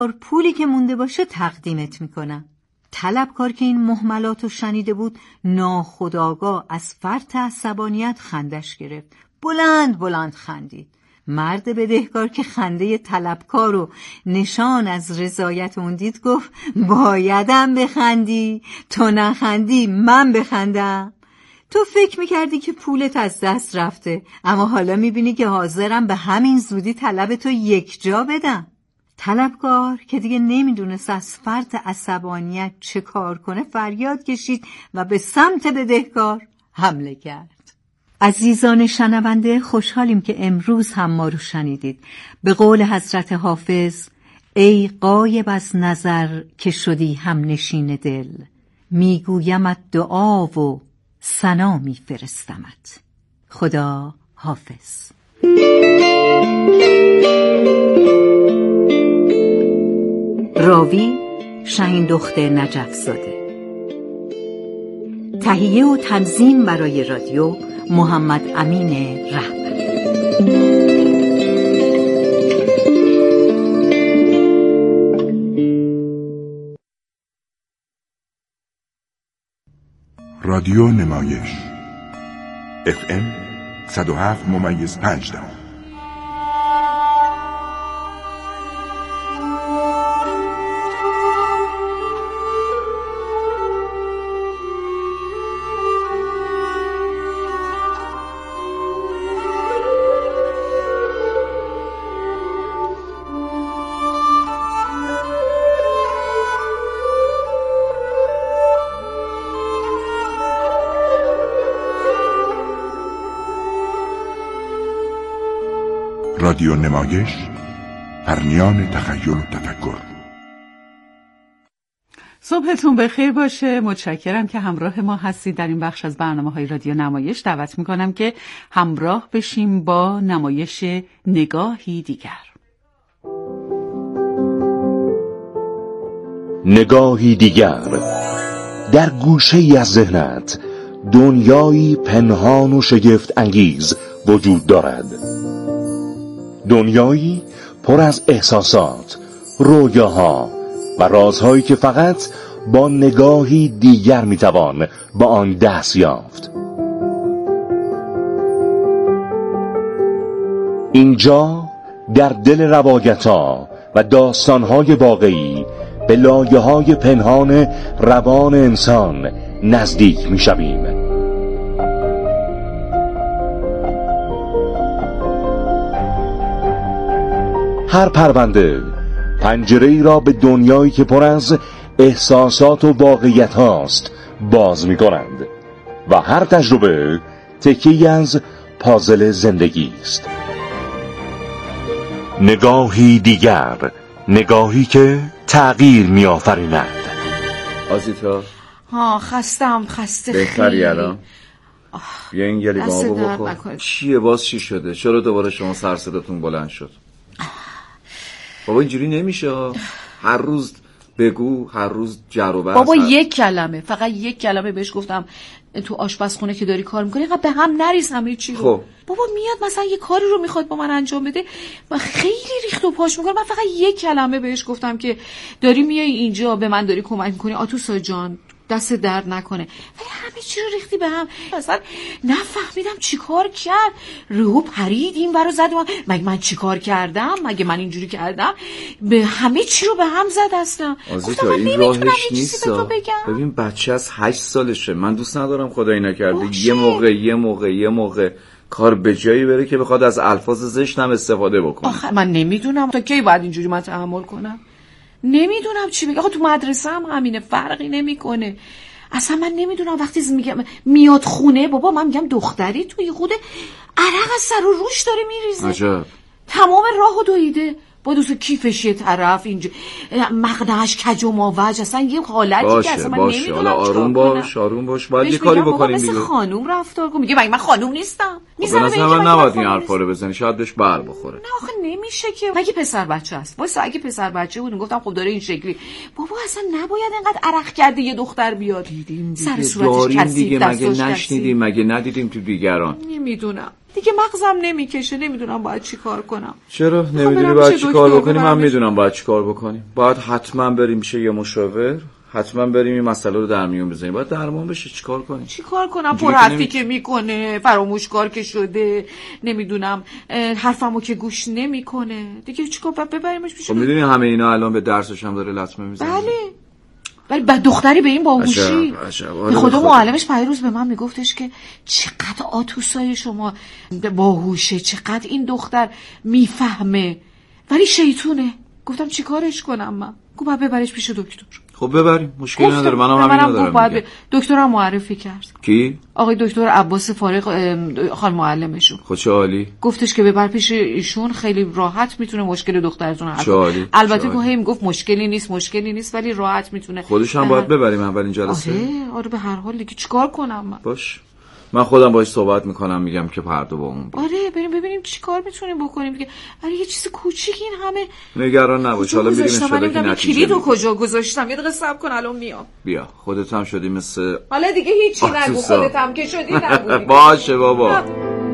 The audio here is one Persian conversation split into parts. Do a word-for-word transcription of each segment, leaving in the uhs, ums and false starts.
پولی که مونده باشه تقدیمت میکنم. طلبکار که این مهملات رو شنیده بود ناخودآگاه از فرط عصبانیت خندش گرفت. بلند بلند خندید. مرد بدهکار که خنده طلبکار رو نشان از رضایت اون دید گفت بایدم بخندی، تو نخندی من بخندم. تو فکر میکردی که پولت از دست رفته، اما حالا میبینی که حاضرم به همین زودی طلب تو یک جا بدم. طلبکار که دیگه نمیدونست از فرط عصبانیت چه کار کنه فریاد کشید و به سمت بدهکار حمله کرد. عزیزان شنونده، خوشحالیم که امروز هم ما رو شنیدید. به قول حضرت حافظ، ای غایب از نظر که شدی هم نشین دل، میگویمت دعا و ثنا میفرستمت. خدا حافظ. راوی شهین دخت نجف زاده. تهیه و تنظیم برای رادیو محمد امین رهبر. رادیو نمایش اف ام صد و هفت ممیز پنج دهم. رادیو نمایش، پرنیان تخیل و تفکر. صبحتون بخیر باشه. متشکرم که همراه ما هستید در این بخش از برنامه‌های رادیو نمایش. دعوت می‌کنم که همراه بشیم با نمایش نگاهی دیگر. نگاهی دیگر. در گوشه‌ای از ذهنت دنیایی پنهان و شگفت انگیز وجود دارد. دنیایی پر از احساسات، رویاها و رازهایی که فقط با نگاهی دیگر میتوان با آن دست یافت. اینجا در دل روایت‌ها و داستان‌های واقعی به لایه‌های پنهان روان انسان نزدیک می‌شویم. هر پرونده پنجره‌ای را به دنیایی که پر از احساسات و واقعیت هاست باز می کنند و هر تجربه تکه‌ای از پازل زندگی است. نگاهی دیگر، نگاهی که تغییر می آفریند. آزیتا ها خستم خسته خیلی بهتری الان؟ بیا این گلی با آبو بخور. چیه باز چی شده؟ چرا دوباره شما سر صداتون بلند شد؟ بابا اینجوری نمیشه. هر روز بگو، هر روز جر و بحث. بابا هر... یک کلمه، فقط یک کلمه بهش گفتم تو آشپزخونه که داری کار میکنی اینقدر به هم نریز همه چی رو. خب بابا میاد مثلا یه کاری رو میخواد با من انجام بده، من خیلی ریخت و پاش میکنم. من فقط یک کلمه بهش گفتم که داری میای اینجا به من داری کمک میکنی آتوسا جان، دست درد نکنه، ولی همه چی رو ریختی به هم. اصلا نفهمیدم چی کار کرد. رو پرید این ورا زد من. مگه من چی کار کردم؟ مگه من اینجوری کردم؟ به همه چی رو به هم زد اصلا. آزیتا این راهش نیست. ببین بچه از هشت سالشه، من دوست ندارم خدایی نکرده یه موقع یه موقع یه موقع کار به جایی بره که بخواد از الفاظ زشت هم استفاده بکنه. آخه من نمیدونم تا کی باید اینجوری من تحمل کنم. نمیدونم چی بگم. آخه تو مدرسه هم همینه، فرقی نمیکنه. اصلا من نمیدونم وقتی میگم میاد خونه بابا من میگم دختری توی خود عرق از سر و روش داره میریزه. عجب. تمام راهو دویده با دوست کیفش یه طرف اینجا مقنعش کج و ماوج، اصلا یه حالتی باشه که اصلا من باشه. نمیدونم. حالا آروم باش آروم باش باید یه کاری بکنیم دیگه. مثل خانوم رفتار کن. میگه من خانوم نیستم. میذاره به من نباید این حرفا رو بزنی، شاید بهش بر بخوره. نه آخه نمیشه که. مگه پسر بچه است؟ واسه اگه پسر بچه بود گفتم خب داره این شکلی. بابا اصلا نباید اینقدر عرق کرده یه دختر بیاد. دیدیم سر صورتش کثیف دیگه. مگه نشنیدیم؟ مگه ندیدیم تو دیگران؟ نمیدونم. دیگه مغزم نمیکشه، نمیدونم باید چی کار کنم. چرا نمیدونی باید چی کار بکنی؟ من میدونم باید چی کار بکنیم. باید حتما بریم میشه یه مشاور، حتما بریم این مسئله رو در میون بزنیم. باید درمان بشه. چیکار کنیم؟ چیکار کنم؟ پر حرفی که میکنه، فراموشکار که شده، نمیدونم حرفمو که گوش نمیکنه. دیگه چیکار باید ببریمش پیش؟ خب میدونی همه اینا الان به درسش هم داره لطمه میزنه. بله. ولی بعد دختری به این باهوشی. به خدا معلمش پیروز به من میگفتش که چقدر آتوسای شما باهوشه، چقدر این دختر میفهمه، ولی شیطونه. گفتم چیکارش کنم من؟ گفت ببرش پیش دکتر. خب ببریم، مشکلی نداره. منم همینو دارم. بعد دکترم معرفی کرد. کی؟ آقای دکتر عباس فارغ، خانم معلمشون. خب چه عالی. گفتش که ببر پیش ایشون، خیلی راحت میتونه مشکل دخترتون رو حل کنه. البته که هی میگفت مشکلی نیست، مشکلی نیست، ولی راحت میتونه. خودش هم باید ببریم اولین جلسه. آره آره به هر حال دیگه چیکار کنم من؟ باش. من خودم باهاش صحبت میکنم، میگم که پرده با اون. آره بریم ببینیم چی کار میتونیم بکنیم دیگه. آره یه چیز کوچیک این همه. نگران نباش، حالا میریم ان شاءالله که نتیجه. کلیدو کجا گذاشتم؟ یه دقیقه صبر کن الان میام. بیا خودت هم شدی مثل. حالا دیگه هیچی نگو، خودت هم که شدی نگو. باشه بابا.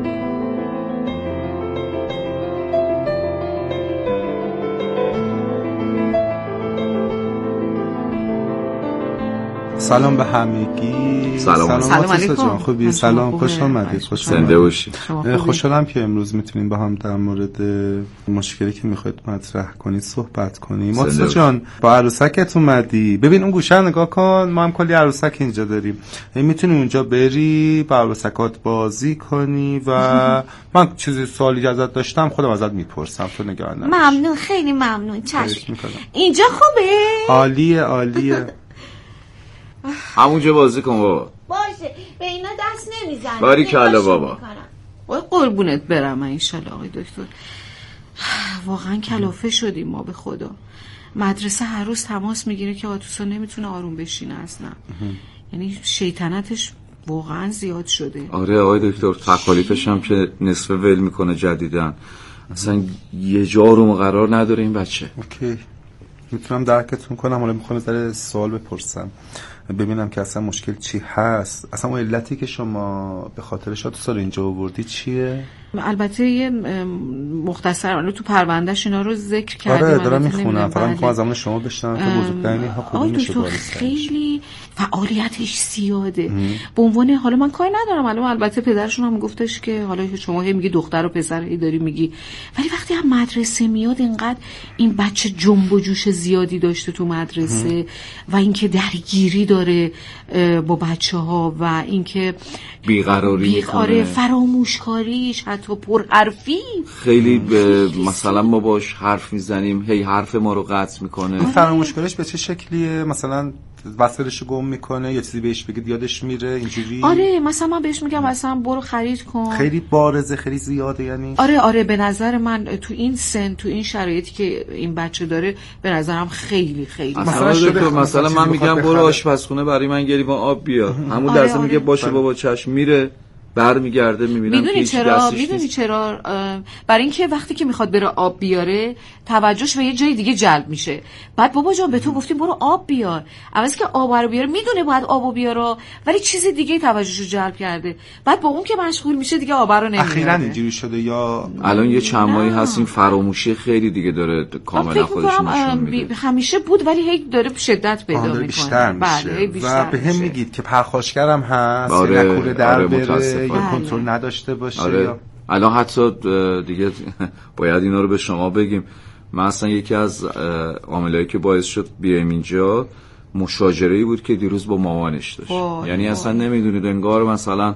سلام به همگی. سلام سلام علیکم. خوبی؟ سلام، خوش آمدید. خوش زنده باشید. خوشحالم که امروز میتونیم با هم در مورد مشکلی که میخواید مطرح کنید صحبت کنیم. مرتضی جان با عروسکت اومدی. ببین اون گوشه نگاه کن، ما هم کلی عروسک اینجا داریم. میتونی اونجا بری با عروسکات بازی کنی و من چیزی سوالی ازت داشتم خودم ازت میپرسم، تو نگران نباش. ممنون، خیلی ممنون. چشم. اینجا خوبه؟ عالیه عالیه. همونجا بازی کن بابا. باشه به اینا دست نمیزنم. باریکلا بابا. وای قربونت برم ان شاءالله آقای دکتر. واقعا کلافه شدیم ما به خدا. مدرسه هر روز تماس میگیره که آتوسا نمیتونه آروم بشینه اصلا. یعنی شیطنتش واقعا زیاد شده. آره آقای دکتر، تکالیفش هم که نصف ول میکنه جدیدن. اصلا یه جا رو قرار نداره این بچه. اوکی میتونم درکتون کنم. حالا میخوام یه سوال بپرسم ببینم که اصلا مشکل چی هست. اصلا اون علتی که شما به خاطرش آتوسا رو اینجا آوردی چیه؟ البته یه مختصر تو پروندهش اینا رو ذکر کردیم. آره دارم میخونم، فقط میخوام از زمان شما بشنوم که بزرگترین اینها کدومشه. تو خیلی فعالیتش زیاده. به عنوان حالا من کاری ندارم، الان البته پدرشون هم گفتش که حالا شما هی میگی دختر و پسر هی داری میگی، ولی وقتی هم مدرسه میاد اینقدر این بچه جنب و جوش زیادی داشته تو مدرسه و اینکه درگیری داره با بچه‌ها و اینکه بیقراری میکنه. آره فراموشکاریش، حتی پر حرفی. خیلی مثلا ما باش حرف میزنیم هی حرف ما رو قطع میکنه. فراموشکاریش به چه شکلیه؟ مثلا وسایلشو گم میکنه یا چیزی بهش بگید یادش میره اینجوری؟ آره مثلا من بهش میگم مثلا برو خرید کن. خیلی بارزه، خیلی زیاده یعنی. آره آره به نظر من تو این سن، تو این شرایطی که این بچه داره، به نظرم خیلی خیلی مثلا مثلا, مثلا من میگم برو آشپزخونه برای من گریبان آب بیار، همون آره لحظه آره. میگه باشه بابا چشم، میره برمیگرده میبینم میدونی چرا میدونی چرا برای اینکه وقتی که میخواد بره آب بیاره توجهش به یه جای دیگه جلب میشه. بعد بابا جان به تو گفتیم برو آب بیار، عوض که آب رو بیاره میدونه باید آبو بیاره ولی چیز دیگه توجهشو جلب کرده. بعد با اون که مشغول میشه دیگه آب رو نمیاره. اخیراً اینجوری شده یا الان یه چند ماهی هست این فراموشی خیلی دیگه داره کاملا خودش نشون میده. همیشه بود ولی هی داره شدت پیدا میکنه. بیشتر میشه. بله بیشتر و به هم میگید که پرخاشگرم هست، آره، نکوره در آره بره یا کنترل نداشته باشه. آره. یا الان حتی دیگه باید اینا رو به شما بگیم. من اصلا یکی از عاملایی که باعث شد بیایم اینجا مشاجره‌ای بود که دیروز با مامانش داشت. یعنی اصلا نمیدونید انگار مثلا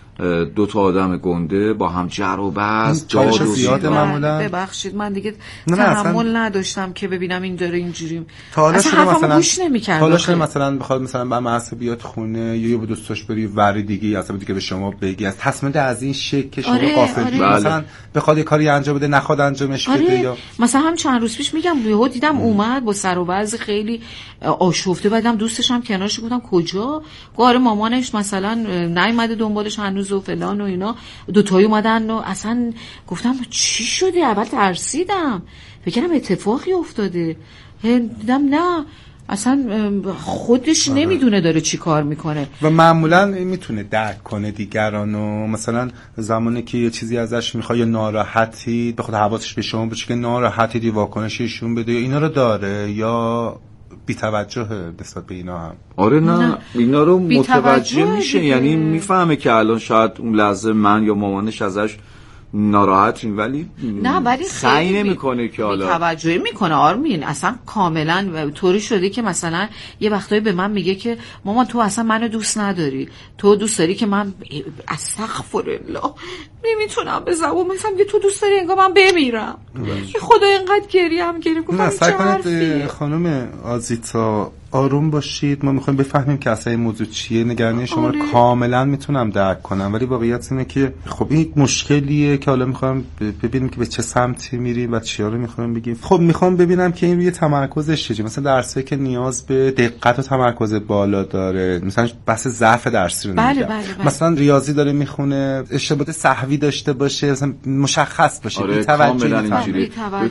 دو تا آدم گنده با هم جر و بحث چالش زیاده معمولا. ببخشید من دیگه تحمل نداشتم که ببینم این داره اینجوری. اصلا حرفمو گوش نمی‌کرد. حالا شده مثلا بخواد مثلا با معصب بیاد خونه یا به دوستاش بری وری دیگه اصلا دیگه به شما بگی از تصمیم از این شکل که شما آره، غافلی. آره. مثلا بخواد یه کاری انجام بده نخواد انجامش بده. آره. یا مثلا هم چند روز پیش میگم یهو دیدم اومد با سر و وضع خیلی آشفته، بعدم دوستش هم کنارش گفتم کجا؟ گاره مامانش مثلا نیومده دنبالش هنوز و فلان و اینا، دو تایی اومدن و اصلا گفتم چی شده؟ اول ترسیدم فکر کنم اتفاقی افتاده، دیدم نه اصلا خودش آره. نمیدونه داره چی کار میکنه و معمولا میتونه درک کنه دیگرانو. مثلا زمانی که یه چیزی ازش میخواد یا ناراحتی بخواد حواسش به شما باشه که ناراحتی دی واکنش ایشون بده یا اینا رو داره یا بی‌توجه نسبت به اینا هم. آره نه, نه. اینا رو متوجه میشه دیگه. یعنی میفهمه که الان شاید اون لحظه من یا مامانش ازش ناراحتیم ولی نه ولی سعی نمیکنه که حالا توجه میکنه. آرمین اصلا کاملا طوری شده که مثلا یه وقتایی به من میگه که مامان تو اصلا منو دوست نداری، تو دوست داری که من استغفرالله نمیتونم به زبون مثلا میگه تو دوست داری انگار من بمیرم. که خدا اینقدر گریم گریم. گفتم چه حرفیه خانم آزیتا آروم باشید، ما میخوایم بفهمیم که اصلا این موضوع چیه. نگرانی شما رو کاملا میتونم درک کنم ولی واقعیت اینه که خب این مشکلیه که حالا میخوام ببینیم که به چه سمتی میریم و چیا رو میخوایم بگیم. خب میخوام ببینم که این روی تمرکزش چیه. مثلا درسی که نیاز به دقت و تمرکز بالا داره، مثلا بحث ضعف درسی رو بله نمیگم بله بله. مثلا ریاضی داره میخونه اشتباهات سهوی داشته باشه مثلا مشخص باشه. آره کاملا اینجوری.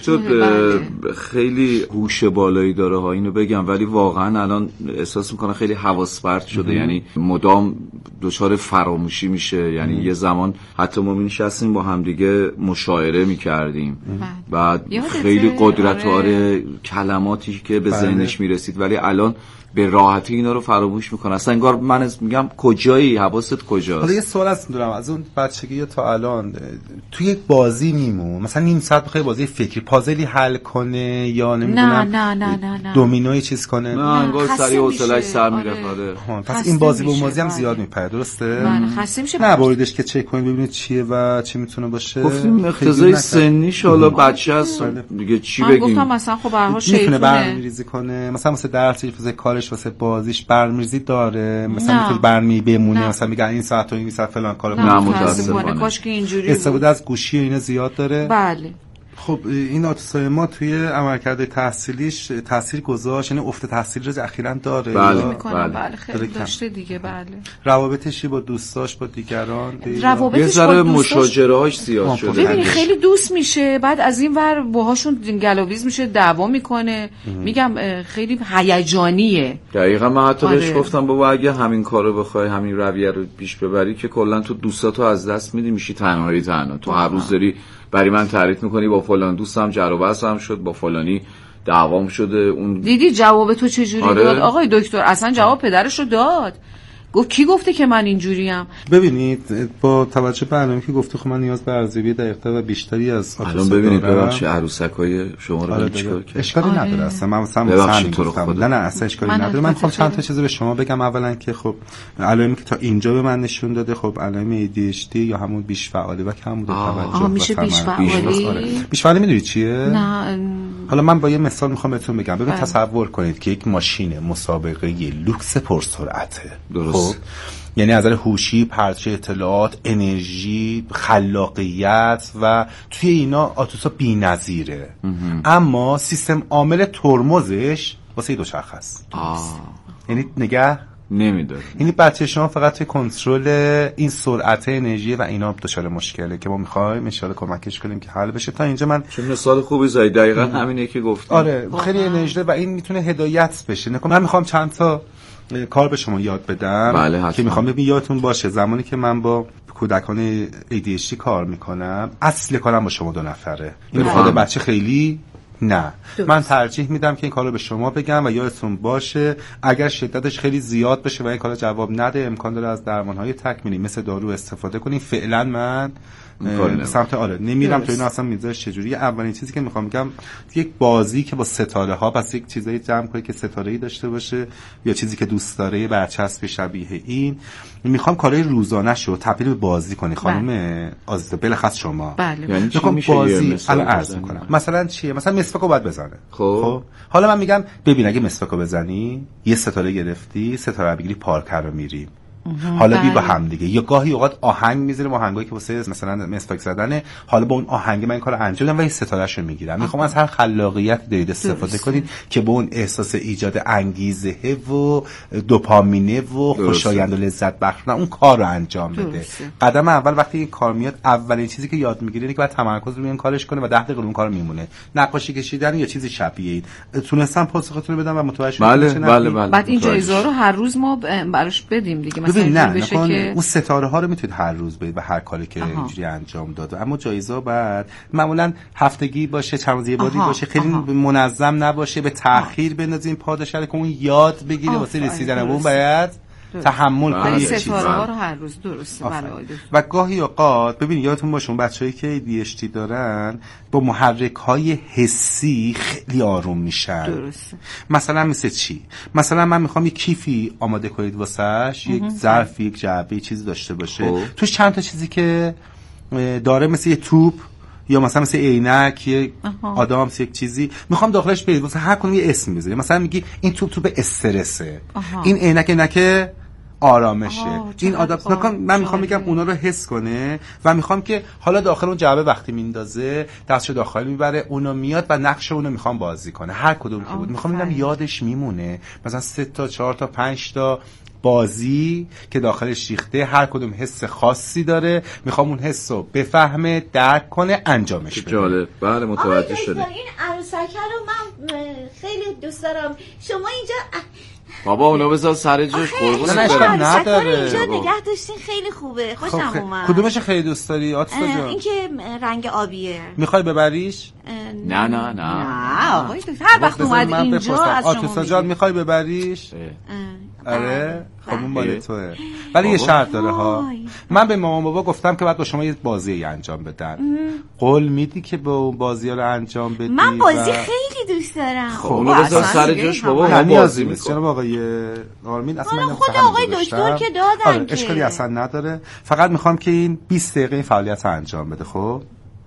خیلی هوش بالایی داره ها اینو بگم ولی واقعا الان احساس میکنه خیلی حواس پرت شده. یعنی مدام دچار فراموشی میشه. یعنی یه زمان حتی ما می‌نشستیم با هم دیگه مشاعره میکردیم بعد خیلی قدرت آره کلماتی که به ذهنش میرسید ولی الان به راحتی اینا رو فراموش میکنه. اصلا انگار من میگم کجایی، حواست کجاست؟ حالا یه سوال هست دارم از اون بچگی تا الان توی یک بازی میمون مثلا نیم ساعت بخوای بازی فکری پازلی حل کنه یا نمیدونم نه نه نه نه نه دومینوی چیز کنه؟ نه انگار سری حوصله‌اش سر میره. آره پس این بازی به بازی هم زیاد میپره درسته؟ من خسته میشه. نه بریدش که چک کنید ببینید چیه و چی میتونه باشه. گفتیم اقتضای سنیش حالا بچه است دیگه چی بگیم. من گفتم مثلا خب به هر حال میتونه برنامه‌ریزی کنه مثلا واسه درسش واسه کارش واسه بازیش برنامه‌ریزی داره مثلا میتونه برنامه‌ای بمونه مثلا میگن این ساعت و این ساعت فلان کارو کنه. متأسفانه کاش که اینجوری استفاده از گوشی اینا زیاد داره. بله خب این آتوسای ما توی عملکرد تحصیلیش تاثیر گذاشت یعنی افت تحصیلی رو اخیراً داره. بله بله, بله خیلی داشته دیگه. بله روابطش با دوستاش با دیگران روابطش یه ذره مشاجره‌هاش زیاد شده. ببینی خیلی دوست میشه بعد از این ور باهاشون گلاویز میشه دعوا میکنه. میگم خیلی هیجانیه. دقیقاً من حتی بهش گفتم بابا اگه همین کارو بخوای همین رویه رو پیش ببری که کلا تو دوستاتو از دست میدی میشی تنهایی تنها. تو هر روز داری برای من تعریف میکنی با فلان دوستم جر و بحث هم شد با فلانی دعوام شده. اون دیدی جواب تو چجوری آره؟ داد آقای دکتر اصلا جواب پدرش رو داد. گفت کی گفته که من اینجوریم؟ ببینید با توجه به برنامه‌ای که گفته خب من نیاز به ارزیابی دقیق‌تر و بیشتری از الان ببینید ببخشید عروسکای شما رو آره چیکار کرد؟ اشکالی آره. نداره اصلا من مثلا گفتم نه نه اصلا اشکالی نداره. من خب چند تا چیزو به شما بگم. اولا که خب علائمی که تا اینجا به من نشون داده خب علائم ای دی اچ دی یا همون بیش فعالی و کم توجه میشه بیش فعالی. آره. بیش فعالی میدونید چیه؟ نه حالا من با یه مثال میخوام بهتون بگم. ببین تصور کنید که یک ماشین مسابقه لوکس پرسرعته. درست. یعنی از نظر هوشی، پرچه اطلاعات، انرژی، خلاقیت و توی اینا آتوسا بی‌نظیره. اما سیستم عامل ترمزش واسه دوچرخه است. یعنی نگه نمیداره. یعنی بچه شما فقط توی کنترل این سرعت انرژی و اینا دچار مشکله که ما می‌خوایم ان شاءالله کمکش کنیم که حل بشه. تا اینجا من چه مثال خوبی زدی. دقیقاً همینه که گفتم. آره خیلی انرژی و این میتونه هدایت بشه. نکن من می‌خوام چند تا کار به شما یاد بدم بله که میخوام ببین یادتون باشه زمانی که من با کودکان ای دی اچ دی کار میکنم اصل کارم با شما دو نفره. این خود بچه خیلی نه دوست. من ترجیح میدم که این کارو به شما بگم و یادتون باشه اگر شدتش خیلی زیاد بشه و این کارو جواب نده امکان داره از درمانهای تکمیلی مثل دارو استفاده کنین. فعلا من سمت آره نمیرم تو این اصلا میذارش چجوری. اولین چیزی که میخوام بگم یک بازی که با ستاره ها پس یک چیزایی جمع کنی که ستاره‌ای داشته باشه یا چیزی که دوست داره برچسب شبیه این. میخوام کارهای روزانه‌شو تبدیل به بازی کنی خانم عزیزه بلخص شما. بله یعنی چی میشه بازی الان عرض میکنم. مثلا چیه؟ مثلا مسواکو باید بزنه. خب. خب حالا من میگم ببین اگه مسواکو بزنی یه ستاره گرفتی ستاره بگیری پارک رو میری حالا بی با هم دیگه. یا گاهی اوقات آهنگ میذاریم، آهنگایی که واسه مثلا مسواک زدنه، حالا با اون آهنگ من این کارو انجام میدم و این ستارهشو میگیرم. میخوام از هر خلاقیت دارید استفاده کنید که به اون احساس ایجاد انگیزه و دوپامینه و خوشایند و لذت بخش اون کار رو انجام بده. قدم اول وقتی این کار میاد، اولین چیزی که یاد میگیره اینه که باید تمرکز روی این کارش کنه و ده دقیقه اون کارو میمونه. نقاشی کشیدن یا چیزی شبیه این. تونستم پاسختون رو بدم و متوجه شدم. بله بله بله. بعد این جایزه رو هر روز ما براش بدیم دیگه، مثلا نه بشه نه که اون ستاره ها رو میتونید هر روز بدید و هر کاری که اینجوری انجام داده. اما جایزه بعد معمولا هفتگی باشه، چند روزه باری باشه، خیلی آها. منظم نباشه، به تأخیر بندازیم پاداش رو که اون یاد بگیره واسه رسیدن به اون باید تحمل کنه ستاره ها رو هر روز. درسته. بله. و گاهی اوقات ببین یادتون باشه اون بچه‌ای که ای دی اچ دی دارن با محرک‌های حسی خیلی آروم میشن. درسته. مثلا مثل چی؟ مثلا من میخوام یک کیفی آماده کنید واسش، یک ظرف، یک جعبه، چیزی داشته باشه خوب. توش چند تا چیزی که داره مثل یه توپ یا مثلا مثل عینک، یه آدامس، یک چیزی میخوام داخلش برید واسه هر کدوم یه اسم بذاری. مثلا میگی این توپ توپ استرسه، این عینک عینک آرامشه، این آداپت. من میخوام بگم اونا رو حس کنه و میخوام که حالا داخل اون جعبه وقتی میندازه دستشو داخل میبره، اونو میاد و نقش اونو میخوام بازی کنه. هر کدوم که بود میخوام ببینم یادش میمونه. مثلا سه تا چهار تا پنج تا بازی که داخلش ریخته، هر کدوم حس خاصی داره، میخوام اون حس رو بفهمه، درک کنه، انجامش بده. جالب. بله متوجه شده. این عروسک رو من خیلی دوست دارم. شما اینجا بابا اونو بذار سر جاش، قربونت برم. نداره اینجا نگه داشتین، خیلی خوبه، خوشم خب اومد. کدومش خیلی دوست داری آتوسا جان؟ این که رنگ آبیه. میخوای ببریش؟ نه نه نه نه آقای دکتر، هر وقت اومد اینجا از شما آتوسا جان میخوای ببریش؟ آره خب اون مال توه، ولی یه شرط داره ها. من به مامان بابا گفتم که بعد با شما یه بازی انجام بدن. قول میدی که با اون بازی رو انجام بدی؟ من بازی خیلی دوست دارم. خب اونو بذار سر جاش بابا، من بازی میکنم. جناب آقای آرمین اصلا من خود آقای دکتر که دادن آره، اشکالی اصلا نداره. فقط میخوام که این بیست دقیقه این فعالیت رو انجام بده. خب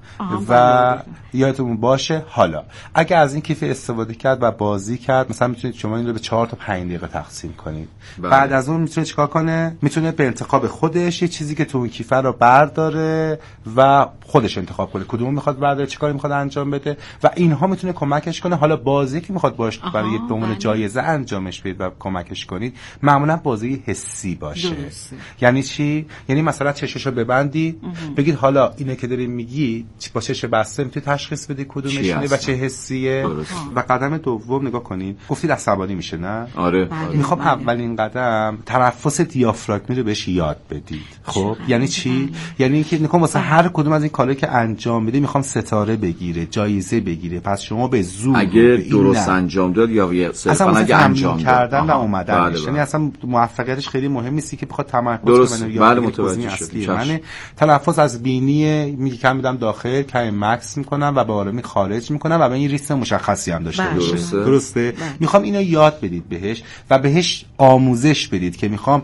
و یادتون باشه حالا اگه از این کیف استفاده کرد و بازی کرد، مثلا میتونید شما این رو به چهار تا پنج دقیقه تقسیم کنید. بله. بعد از اون میتونه چیکار کنه؟ میتونه به انتخاب خودش یه چیزی که تو اون کیف رو برداره و خودش انتخاب کنه کدومو میخواد برداره، چه کاری میخواد انجام بده و اینها میتونه کمکش کنه. حالا بازی که میخواد باش برای به عنوان جایزه انجامش بدید و کمکش کنید، معمولا بازی حسی باشه. درسته. یعنی چی؟ یعنی مثلا چششو ببندید، بگید حالا اینه که دارین میگی با چش بسته میتونی تشخیص بدی کدومشونه و چه حسیه. و قدم دوم نگاه کنین، گفتید عصبانی میشه نه؟ آره. آره. میخوام اولین قدم تنفس دیافراگمی رو بهش یاد بدید. خب یعنی چی؟ یعنی اینکه میخوام واسه هر کدوم از این کارهایی که انجام بده میخوام ستاره بگیره، جایزه بگیره. پس شما به زور اگه درست انجام داد یا صرفا اگه انجام کردن و اومدنش، یعنی اصلا موفقیتش خیلی مهم نیست که بخواد تمرکز کنه. بله متوجه شدم. من تنفس از بینی میگه کم میدم داخل، کمی مکس میکنم و به آرامی خارج میکنم و به این ریتم مشخصی هم داشته باشه. درسته, درسته؟ میخوام اینو یاد بدید بهش و بهش آموزش بدید که میخوام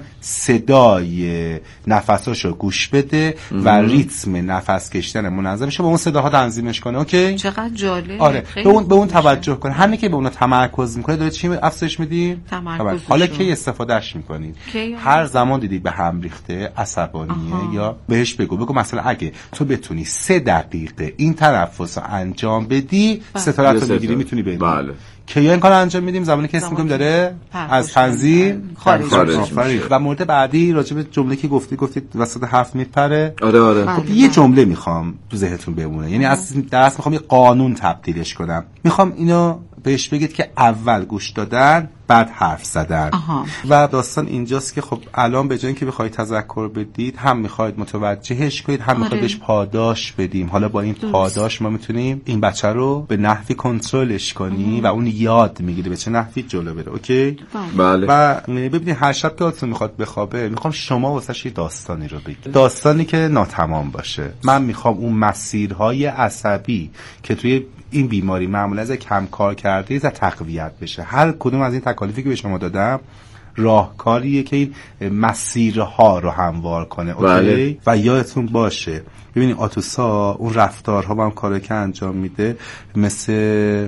صدای نفساشو گوش بده و ریتم نفس کشیدن منظمش با اون صداها تنظیمش کنه. اوکی؟ چقدر جالب. آره به اون به اون توجه کنه. همین که به اون تمرکز میکنه داره چی افزایش میدی؟ تمرکز. حالا کی استفادهش میکنید؟ هر زمان دیدی به هم ریخته، عصبانیه آها. یا بهش بگو بگو مثلا اگه تو بتونی سه دقیقه این تنفس رو انجام بدی، ستارت رو میگیری، میتونی بری. بله. که این کار انجام میدیم زمانی که اسم میکنیم داره از تنظیم خارج. و مورد بعدی راجع به جمله که گفتی گفتید وسط حرف میپره. آره آره. خب یه جمله میخوام تو ذهنتون بمونه، یعنی از درس میخوام یه قانون تبدیلش کنم. میخوام اینو بهش بگید که اول گوش دادن بعد حرف زدن. آها. و داستان اینجاست که خب الان به جای اینکه بخواید تذکر بدید، هم میخواید متوجهش کنید، هم میخواید بهش پاداش بدیم. حالا با این درست. پاداش ما میتونیم این بچه رو به نحوی کنترلش کنیم و اون یاد میگیره به چه نحوی جلو بره. اوکی؟ بله. و ببینید هر شب که آتون میخواد بخوابه، میخوام شما واسش یه داستانی رو بگید، داستانی که ناتمام باشه. من میخوام اون مسیرهای عصبی که توی این بیماری معمولا از کم کار کرده از تقویت بشه. هر کدوم از این تکالیفی که به شما دادم راهکاریه که این مسیرها رو هموار کنه. بله. اوکی؟ و یادتون باشه ببینید آتوسا اون رفتارها با هم کاری که انجام میده مثل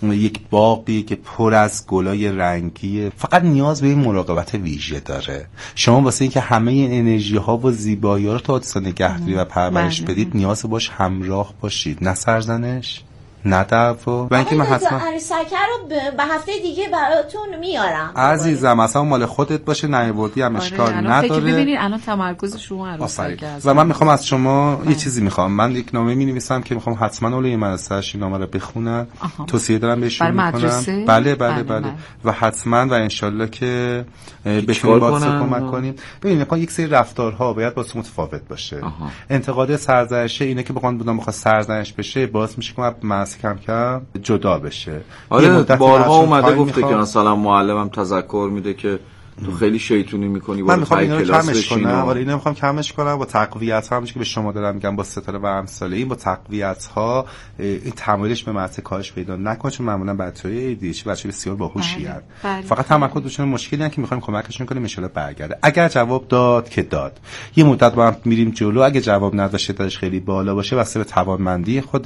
یک باغی که پر از گلای رنگیه، فقط نیاز به این مراقبت ویژه داره. شما واسه اینکه همه این انرژی ها و زیبایی ها رو تا آتیسا نگهداری و پرورش بدید نیاز باش همراه باشید، نه سرزنش، نه دعوا. و اینکه من حتما عروسک رو به هفته دیگه براتون میارم عزیزم، اصلا مال خودت باشه، نیاوردی هم اشکال آره، نداره. فکر ببینید الان تمرکز شما عروسک است. و من میخوام از شما آه. یه چیزی میخوام، من یک نامه مینویسم که میخوام حتما اولوی مدرسه‌اش این نامه رو بخونن، توصیه دارم بهشون میکنم. بله بله بله, بله. و حتما و انشالله که بتونیم باهاش کمک کنیم. ببینید یک سری رفتارها باید با متفاوت باشه. آها. انتقاد سرزنشه اینه که بخوام بودم بخواد سرزنش بشه باعث میشه که من کم کم جدا بشه. آره بارها اومده گفته که مثلا معلمم تذکر میده که تو خیلی شیطونی میکنی، من میخوام اینو کمش کنم. آره اینو میخوام کمش کنم با تقویت ها، همونش که به شما دارم میگم با ستاره و امثال این، با تقویت ها این تمایلش به مراتب کاهش پیدا نکنه، چون معمولا بچهای ای دی اچ دی بچه بسیار باهوشی ان، فقط تمرکز روشون مشکلی ان که میخوایم کمکشون کنیم ان شاء الله برگرده. اگر جواب داد که داد، یه مدت با هم میریم جلو. اگه جواب نداد شدتش خیلی بالا باشه واسه به توانمندی خود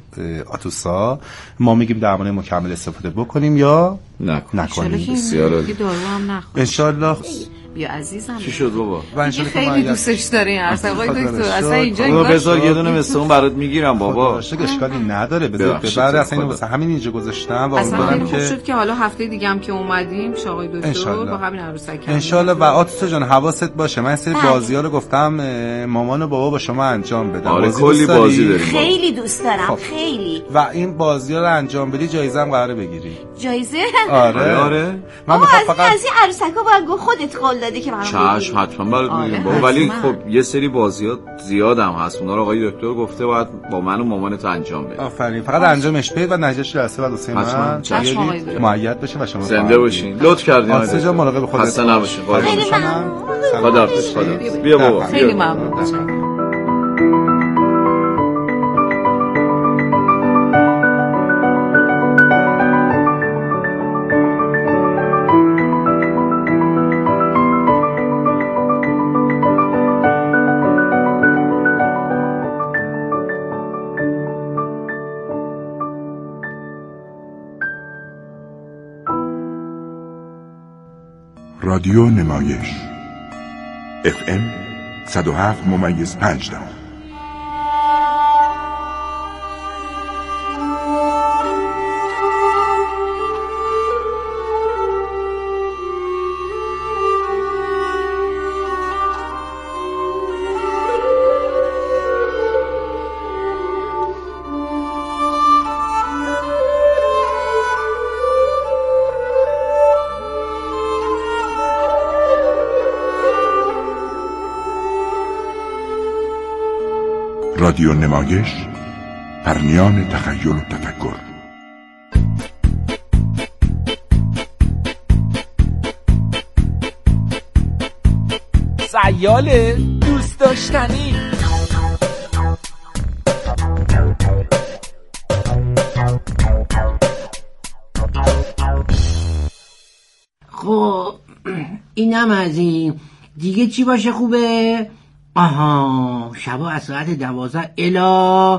آتوسا ما میگیم درمان مکمل استفاده بکنیم یا نکنیم. بسیار عالی. دارو هم نخور ان شاء الله. بیا عزیزم. چی شد بابا؟ خیلی دوستش دارین عرض آقای دکتر. اصلا اینجا اینو بذار یه دونه مثل اون برات میگیرم بابا. اشکالی نداره، بذار ببر. اصلا اینو واسه همین اینجا گذاشتم و امیدوارم که شد که حالا هفته دیگه هم که اومدیم آقای دکتر با همین عروسک ان شاء الله. و آتوسا جان حواست باشه، من سری بازی‌ها رو گفتم مامان و بابا با شما انجام بدن. آره کلی بازی داریم. خیلی دوست دارم خیلی. و این بازی‌ها رو انجام بدی جایزه هم قراره بگیری. جایزه؟ آره آره. من می‌خوام فقط از این عروسکا باید خودت قول دادی که برام چشم حتما برات میگم، ولی خب یه سری بازیات زیاد هم هست، اونا رو آقای دکتر گفته باید با من و مامانت انجام بدی. آفرین. فقط انجامش بدید و نتیجهش رسه و واسه من مؤید بشه و شما زنده باشین. لطف کردین آقای دکتر. مراقب خودت خسته نباشین. خیلی ممنون. خداحافظ. خداحافظ. بیا بابا. خیلی ممنون. رادیو نمایش اف ام صد و هفت ممیز پنج دهم. رادیو نمایش، پرنیان تخیل و تفکر. سیال دوست داشتنی. خب اینم از این دیگه چی باشه خوبه؟ آها شبا از ساعت دوازده الا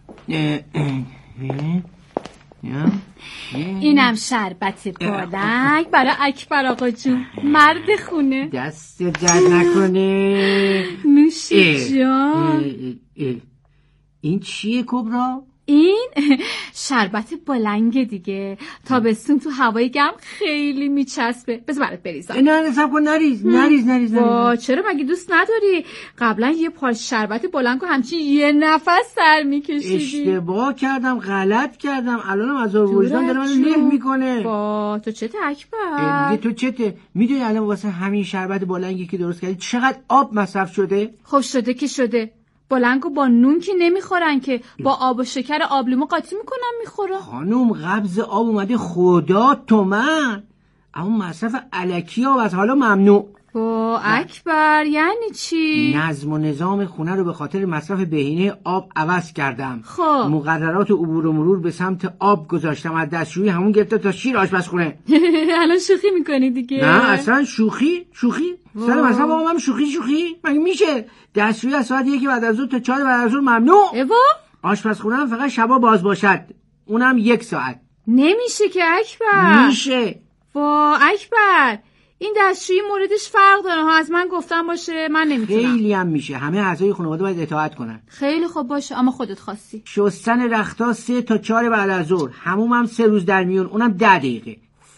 اینم شربت بادک برای اکبر آقا جون، مرد خونه. دست درد نکنه. نوش جان. این چیه کبرا؟ این شربت بلنگ دیگه، تابستون تو هوای گرم خیلی میچسبه. بذار برات بریزم. نه نه سب کن، نریز نریز نریز. وا چرا مگه دوست نداری؟ قبلا یه پار شربت بلنگو همچین یه نفس سر میکشیدی. اشتباه کردم، غلط کردم. الانم از وجدان داره منو له میکنه. وا تو چته اکبر؟ دیگه تو چته؟ میدونی الان واسه همین شربت بلنگی که درست کردی چقدر آب مصرف شده؟ خب شده که شده. بلنگو با نون که نمیخورن که، با آب و شکر آبلیمو قاطی میکنن میخورن. خانوم قبض آب اومده خدا تومن، اما مصرف الکی آب از حالا ممنوع. با اکبر یعنی چی؟ نظم و نظام خونه رو به خاطر مصرف بهینه آب عوض کردم. خب مقررات عبور و مرور به سمت آب گذاشتم، از دستشویی همون گرفته تا شیر آشپزخونه. الان شوخی میکنی دیگه؟ نه اصلا شوخی شوخی سر مثلا با من شوخی شوخی مگه میشه؟ دستشویی از ساعت یکی بعد از ظهر تا چهار بعد از ظهر ممنوع. ایوا آشپزخونه هم فقط شبا باز باشد، اونم یک ساعت. نمیشه که اکبر. میشه. وا اکبر، این دستشویی موردش فرق داره ها، از من گفتم باشه، من نمیتونم. خیلی هم میشه، همه اعضای خانواده باید اطاعت کنن. خیلی خوب باشه، اما خودت خواستی. شستن رختها سه تا چهار بعد از ظهر، حموم هم سه روز در میون، اونم ده دقیقه.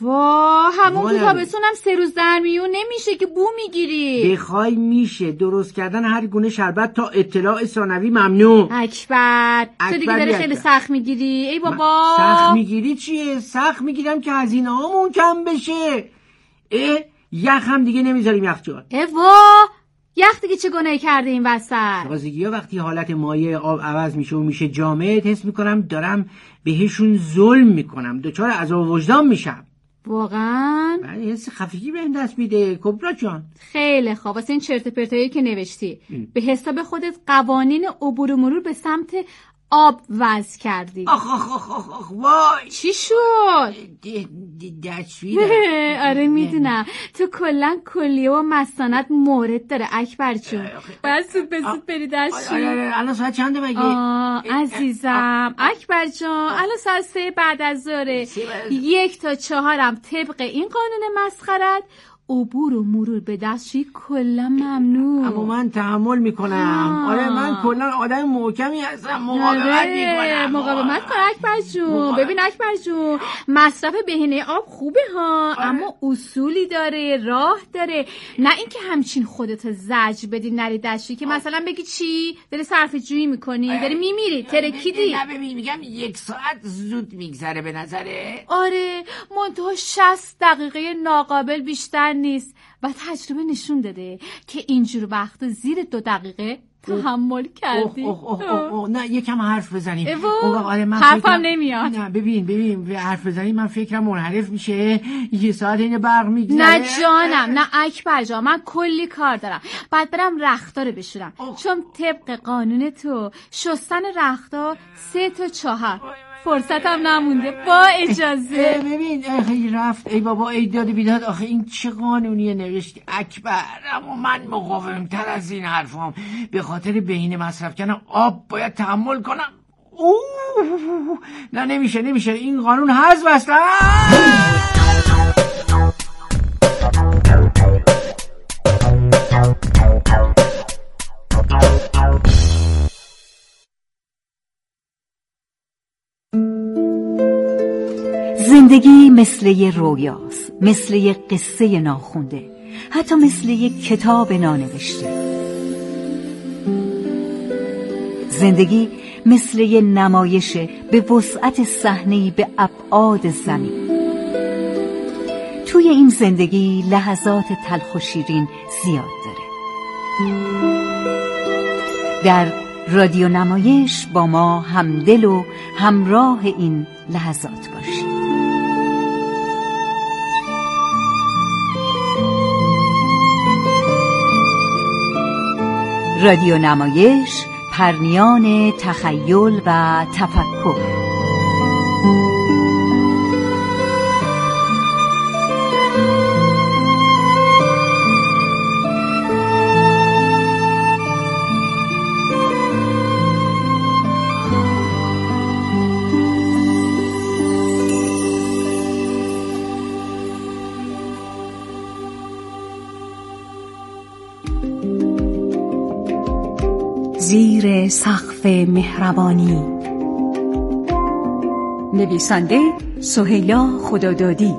وا همون تو تابستونم سه روز در میون نمیشه که بو میگیری. بخوای میشه. درست کردن هر گونه شربت تا اطلاع ثانوی ممنوع. اکبر تو دیگه داره خیلی سخت میگیری ای بابا. سخت میگیری چیه؟ سخت میگیرم که هزینه هامون کم بشه. اه یخ هم دیگه نمیذاریم یخچال. اه وا یخ دیگه چه گناهی کرده این وسط؟ تازگی ها وقتی حالت مایع آب عوض میشه و میشه جامد، حس میکنم دارم بهشون ظلم میکنم، دچار عذاب وجدان میشم. واقعا؟ بله، حس خفگی بهم دست میده کبرا جان. خیلی خوب، واسه این چرت و پرتایی که نوشتی ام. به حساب خودت قوانین عبور و مرور به سمت آب وضع کردی. آخ آخ آخ آخ آخ وای چی شد؟ دستشویی. آره میدونم تو کلا کلیه و مسانت مورد داره اکبر جون. باید سود به سود بری دستشویی. آره آره الان ساعت چنده مگه؟ آه عزیزم اکبر جان الان ساعت سه بعد از ظهره. یک تا چهارم طبق این قانون مسخرت عبور و مرور به دستشویی کلا ممنوع. اما من تحمل میکنم. آره من کلا آدم محکمی هستم، مقاومت میکنم. مقاومت کن اکبر جون. ببین اکبر جون مصرف بهینه آب خوبه ها، آره. اما اصولی داره، راه داره، نه اینکه همچین خودت زجر بدی نری دستشویی که مثلا بگی چی داری صرفه جویی میکنی، آره. داری میمیری ترکیدی. نه ببین میگم یک ساعت زود میگذره به نظره. آره منتها شصت دقیقه ناقابل بیشتر نیست و تجربه نشون داده که اینجور وقت زیر دو دقیقه تحمل کردی. اوه اوه اوه اوه. نه یکم حرف بزنیم. آره حرفم فکرم... نمیاد. نه ببین ببین حرف بزنیم من فکرم منحرف میشه، یه ساعت این برق میگذره. نه جانم نه اکبر جان، من کلی کار دارم، بعد برم رختار بشورم چون طبق قانون تو شستن رختار سه تا چهار. فرصتم نمونده با اجازه. ببین ای رفت ای بابا ای داد بیداد. آخه این چه قانونیه نوشتی اکبر؟ اما من مقاوم تر از این حرفام، به خاطر بهینه مصرف کردن آب باید تحمل کنم. اوه نه نمیشه نمیشه این قانون حذف اصلا. زندگی مثل یه رویاست، مثل یه قصه ناخونده، حتی مثل یه کتاب نانوشته. زندگی مثل یه نمایشه به وسعت صحنه‌ای به ابعاد زمین. توی این زندگی لحظات تلخ و شیرین زیاد داره. در رادیو نمایش با ما همدل و همراه این لحظات باشید. رادیو نمایش، پرنیان تخیل و تفکر. زیر سقف مهربانی. نویسنده سهیلا خدادادی.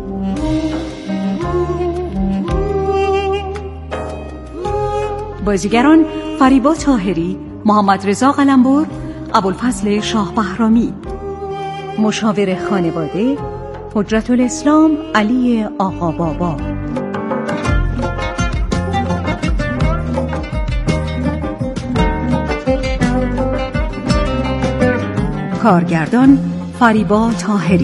بازیگران فریبا طاهری، محمد رضا قلمبر، ابوالفضل شاه بهرامی. مشاور خانواده حجت الاسلام علی آقا بابا. کارگردان فریبا طاهری.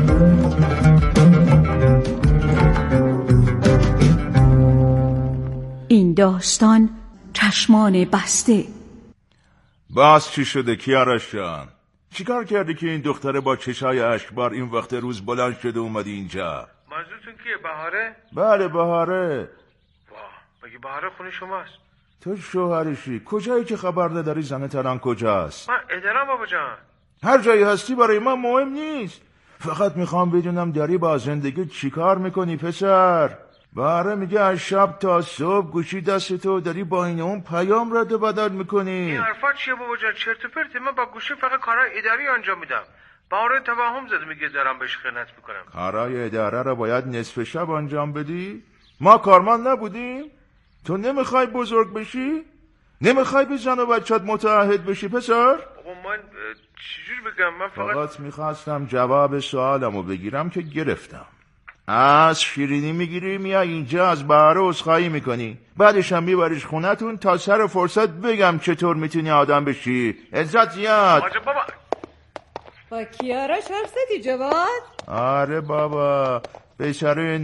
این داستان چشمان بسته. باز چی شده کیارش جان؟ چیکار کردی که این دختره با چشای اشکبار این وقت روز بلند شده اومدی اینجا؟ منظورتون کیه؟ بهاره؟ بله بهاره. واه مگه بهاره خونه شماست؟ تو شوهرشی، کجایی که خبر نداری زنت الان کجاست؟ من ادرام بابا جان. هر جایی هستی برای ما مهم نیست. فقط میخوام بدونم داری با زندگی چی کار میکنی پسر؟ باره میگه از شب تا صبح گوشی دست تو داری با این اون پیام رد و بدل میکنی. این حرفا چیه بابا جان؟ چرت و پرته. من با گوشی فقط کارهای اداری انجام میدم. باره توهم زده میگه دارم بهش خیانت میکنم. کارهای اداره رو باید نصف شب انجام بدی؟ ما کارمند نبودیم؟ تو نمیخوای بزرگ بشی؟ نمیخوای به زن و بچت متعهد بشی پسر؟ بابا من چجور بگم؟ من فقط فقط میخواستم جواب سوالمو بگیرم که گرفتم. از شیرینی میگیری میای اینجا از بهاره عذرخواهی میکنی، بعدش هم میبریش خونتون تا سر فرصت بگم چطور میتونی آدم بشی. عزت زیاد. بابا با کیارا حرف زدی جواد؟ آره بابا، بیچاره